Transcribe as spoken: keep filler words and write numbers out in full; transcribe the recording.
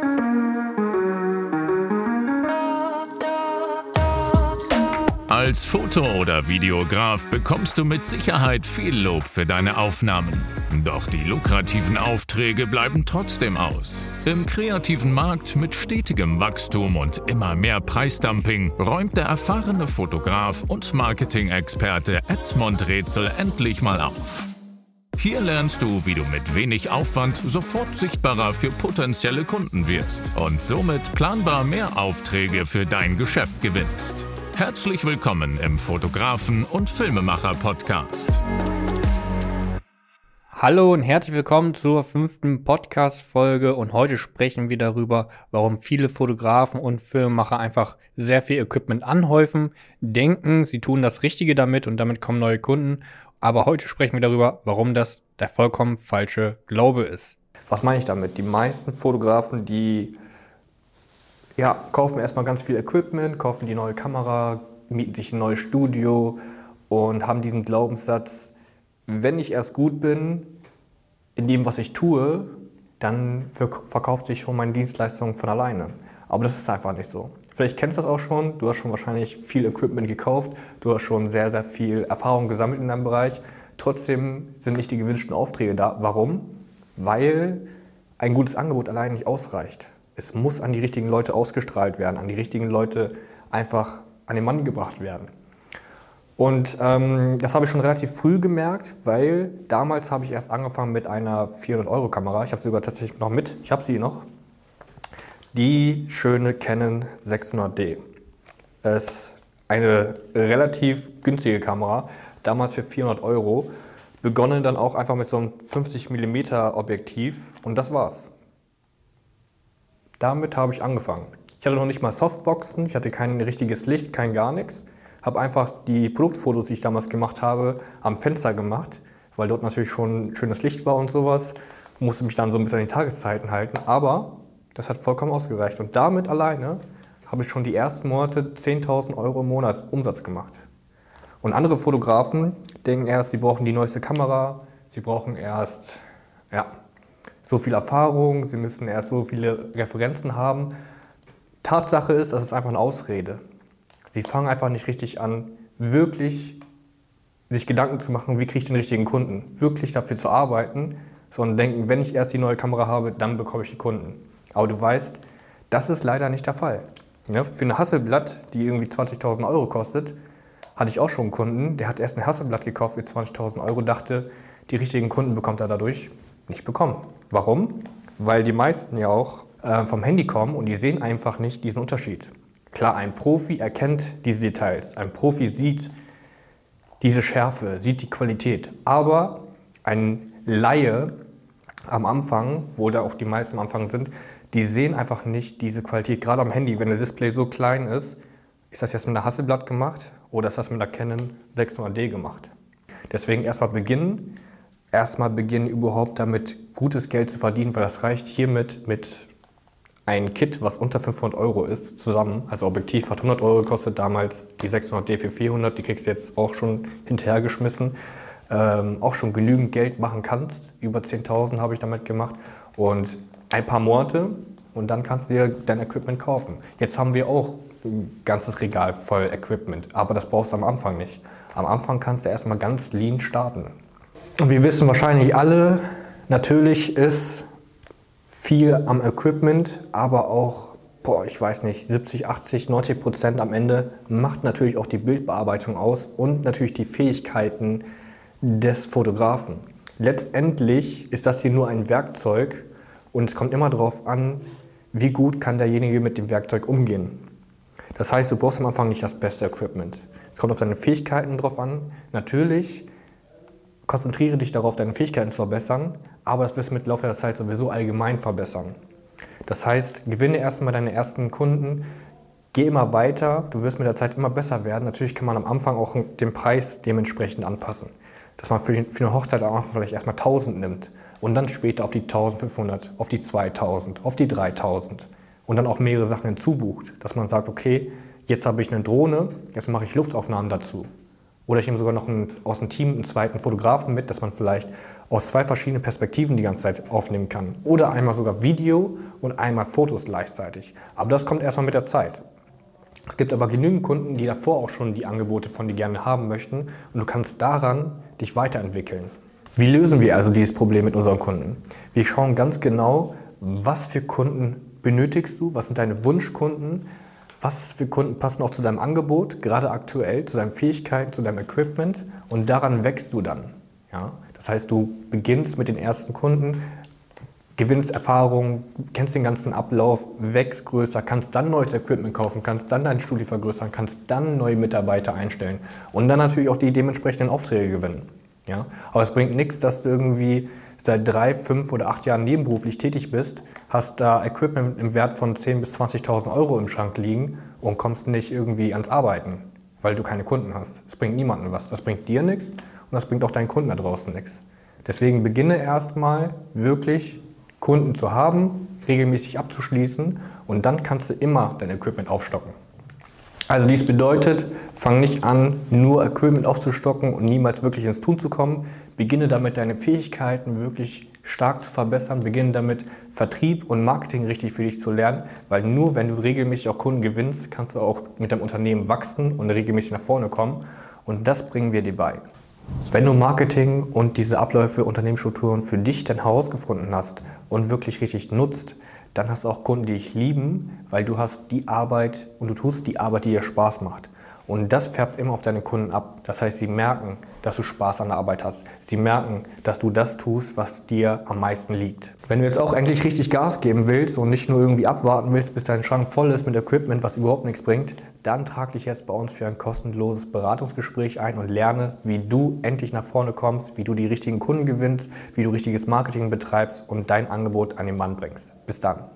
Als Foto- oder Videograf bekommst du mit Sicherheit viel Lob für deine Aufnahmen. Doch die lukrativen Aufträge bleiben trotzdem aus. Im kreativen Markt mit stetigem Wachstum und immer mehr Preisdumping räumt der erfahrene Fotograf und Marketing-Experte Edmond Rätsel endlich mal auf. Hier lernst du, wie du mit wenig Aufwand sofort sichtbarer für potenzielle Kunden wirst und somit planbar mehr Aufträge für dein Geschäft gewinnst. Herzlich willkommen im Fotografen- und Filmemacher-Podcast. Hallo und herzlich willkommen zur fünften Podcast-Folge und heute sprechen wir darüber, warum viele Fotografen und Filmemacher einfach sehr viel Equipment anhäufen, denken, sie tun das Richtige damit und damit kommen neue Kunden. Aber heute sprechen wir darüber, warum das der vollkommen falsche Glaube ist. Was meine ich damit? Die meisten Fotografen, die ja, kaufen erstmal ganz viel Equipment, kaufen die neue Kamera, mieten sich ein neues Studio und haben diesen Glaubenssatz, wenn ich erst gut bin in dem, was ich tue, dann verkauft sich schon meine Dienstleistung von alleine. Aber das ist einfach nicht so. Vielleicht kennst du das auch schon, du hast schon wahrscheinlich viel Equipment gekauft, du hast schon sehr, sehr viel Erfahrung gesammelt in deinem Bereich. Trotzdem sind nicht die gewünschten Aufträge da. Warum? Weil ein gutes Angebot allein nicht ausreicht. Es muss an die richtigen Leute ausgestrahlt werden, an die richtigen Leute einfach an den Mann gebracht werden. Und ähm, das habe ich schon relativ früh gemerkt, weil damals habe ich erst angefangen mit einer vierhundert Euro Kamera. Ich habe sie sogar tatsächlich noch mit, ich habe sie noch. Die schöne Canon sechshundert D. Es ist eine relativ günstige Kamera, damals für vierhundert Euro. Begonnen dann auch einfach mit so einem fünfzig Millimeter Objektiv und das war's. Damit habe ich angefangen. Ich hatte noch nicht mal Softboxen, ich hatte kein richtiges Licht, kein gar nichts. Habe einfach die Produktfotos, die ich damals gemacht habe, am Fenster gemacht, weil dort natürlich schon schönes Licht war und sowas. Musste mich dann so ein bisschen an die Tageszeiten halten, aber das hat vollkommen ausgereicht. Und damit alleine habe ich schon die ersten Monate zehntausend Euro im Monat Umsatz gemacht. Und andere Fotografen denken erst, sie brauchen die neueste Kamera, sie brauchen erst, ja, so viel Erfahrung, sie müssen erst so viele Referenzen haben. Tatsache ist, das ist einfach eine Ausrede. Sie fangen einfach nicht richtig an, wirklich sich Gedanken zu machen, wie kriege ich den richtigen Kunden, wirklich dafür zu arbeiten, sondern denken, wenn ich erst die neue Kamera habe, dann bekomme ich die Kunden. Aber du weißt, das ist leider nicht der Fall. Ja, für eine Hasselblad, die irgendwie zwanzigtausend Euro kostet, hatte ich auch schon einen Kunden, der hat erst ein Hasselblad gekauft für zwanzigtausend Euro, dachte, die richtigen Kunden bekommt er dadurch nicht bekommen. Warum? Weil die meisten ja auch äh, vom Handy kommen und die sehen einfach nicht diesen Unterschied. Klar, ein Profi erkennt diese Details, ein Profi sieht diese Schärfe, sieht die Qualität, aber ein Laie am Anfang, wo da auch die meisten am Anfang sind, die sehen einfach nicht diese Qualität. Gerade am Handy, wenn der Display so klein ist, ist das jetzt mit einer Hasselblad gemacht oder ist das mit einer Canon sechshundert D gemacht? Deswegen erstmal beginnen. Erstmal beginnen überhaupt damit gutes Geld zu verdienen, weil das reicht hiermit mit einem Kit, was unter fünfhundert Euro ist, zusammen. Also Objektiv hat hundert Euro gekostet, damals die sechshundert D für vierhundert, die kriegst du jetzt auch schon hinterhergeschmissen. Ähm, auch schon genügend Geld machen kannst, über zehntausend habe ich damit gemacht und ein paar Monate und dann kannst du dir dein Equipment kaufen. Jetzt haben wir auch ein ganzes Regal voll Equipment, aber das brauchst du am Anfang nicht. Am Anfang kannst du erstmal ganz lean starten. Und wir wissen wahrscheinlich alle, natürlich ist viel am Equipment, aber auch, boah, ich weiß nicht, siebzig, achtzig, neunzig Prozent am Ende macht natürlich auch die Bildbearbeitung aus und natürlich die Fähigkeiten des Fotografen. Letztendlich ist das hier nur ein Werkzeug und es kommt immer darauf an, wie gut kann derjenige mit dem Werkzeug umgehen. Das heißt, du brauchst am Anfang nicht das beste Equipment. Es kommt auf deine Fähigkeiten drauf an. Natürlich konzentriere dich darauf, deine Fähigkeiten zu verbessern, aber das wirst du mit Laufe der Zeit sowieso allgemein verbessern. Das heißt, gewinne erstmal deine ersten Kunden, geh immer weiter, du wirst mit der Zeit immer besser werden. Natürlich kann man am Anfang auch den Preis dementsprechend anpassen. Dass man für, die, für eine Hochzeit am Anfang vielleicht erstmal tausend nimmt und dann später auf die eintausendfünfhundert, auf die zweitausend, auf die dreitausend und dann auch mehrere Sachen hinzubucht. Dass man sagt, okay, jetzt habe ich eine Drohne, jetzt mache ich Luftaufnahmen dazu. Oder ich nehme sogar noch einen, aus dem Team einen zweiten Fotografen mit, dass man vielleicht aus zwei verschiedenen Perspektiven die ganze Zeit aufnehmen kann. Oder einmal sogar Video und einmal Fotos gleichzeitig. Aber das kommt erstmal mit der Zeit. Es gibt aber genügend Kunden, die davor auch schon die Angebote von dir gerne haben möchten und du kannst daran dich weiterentwickeln. Wie lösen wir also dieses Problem mit unseren Kunden? Wir schauen ganz genau, was für Kunden benötigst du, was sind deine Wunschkunden, was für Kunden passen auch zu deinem Angebot, gerade aktuell, zu deinen Fähigkeiten, zu deinem Equipment und daran wächst du dann. Ja? Das heißt, du beginnst mit den ersten Kunden, gewinnst Erfahrung, kennst den ganzen Ablauf, wächst größer, kannst dann neues Equipment kaufen, kannst dann dein Studio vergrößern, kannst dann neue Mitarbeiter einstellen und dann natürlich auch die dementsprechenden Aufträge gewinnen. Ja? Aber es bringt nichts, dass du irgendwie seit drei, fünf oder acht Jahren nebenberuflich tätig bist, hast da Equipment im Wert von zehntausend bis zwanzigtausend Euro im Schrank liegen und kommst nicht irgendwie ans Arbeiten, weil du keine Kunden hast. Das bringt niemandem was. Das bringt dir nichts und das bringt auch deinen Kunden da draußen nichts. Deswegen beginne erstmal wirklich Kunden zu haben, regelmäßig abzuschließen und dann kannst du immer dein Equipment aufstocken. Also dies bedeutet, fang nicht an, nur Equipment aufzustocken und niemals wirklich ins Tun zu kommen. Beginne damit, deine Fähigkeiten wirklich stark zu verbessern. Beginne damit, Vertrieb und Marketing richtig für dich zu lernen, weil nur wenn du regelmäßig auch Kunden gewinnst, kannst du auch mit deinem Unternehmen wachsen und regelmäßig nach vorne kommen. Und das bringen wir dir bei. Wenn du Marketing und diese Abläufe, Unternehmensstrukturen für dich dann herausgefunden hast und wirklich richtig nutzt, dann hast du auch Kunden, die dich lieben, weil du hast die Arbeit und du tust die Arbeit, die dir Spaß macht. Und das färbt immer auf deine Kunden ab. Das heißt, sie merken, dass du Spaß an der Arbeit hast. Sie merken, dass du das tust, was dir am meisten liegt. Wenn du jetzt auch eigentlich richtig Gas geben willst und nicht nur irgendwie abwarten willst, bis dein Schrank voll ist mit Equipment, was überhaupt nichts bringt, dann trag dich jetzt bei uns für ein kostenloses Beratungsgespräch ein und lerne, wie du endlich nach vorne kommst, wie du die richtigen Kunden gewinnst, wie du richtiges Marketing betreibst und dein Angebot an den Mann bringst. Bis dann.